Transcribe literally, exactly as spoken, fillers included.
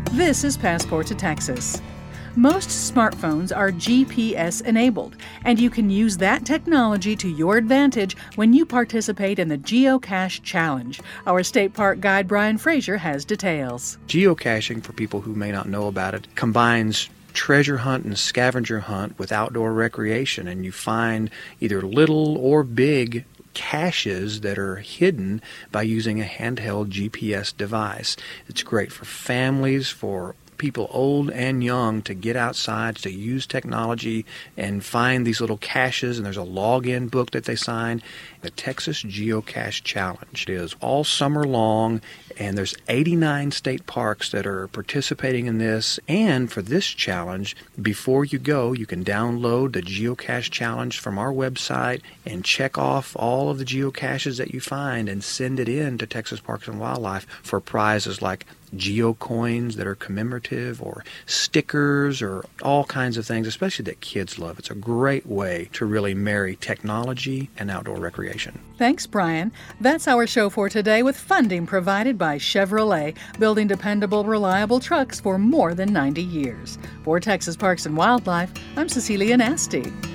This is Passport to Texas. Most smartphones are G P S enabled, and you can use that technology to your advantage when you participate in the Geocache Challenge. Our State Park guide Brian Frazier has details. Geocaching, for people who may not know about it, combines treasure hunt and scavenger hunt with outdoor recreation, and you find either little or big caches that are hidden by using a handheld G P S device. It's great for families, for people old and young, to get outside, to use technology and find these little caches, and there's a login book that they sign. The Texas Geocache Challenge is all summer long, and there's eighty-nine state parks that are participating in this. And for this challenge, before you go, you can download the Geocache Challenge from our website and check off all of the geocaches that you find and send it in to Texas Parks and Wildlife for prizes like geocoins that are commemorative, or stickers, or all kinds of things, especially that kids love. It's a great way to really marry technology and outdoor recreation. Thanks, Brian. That's our show for today, with funding provided by Chevrolet, building dependable, reliable trucks for more than ninety years. For Texas Parks and Wildlife, I'm Cecilia Nasty.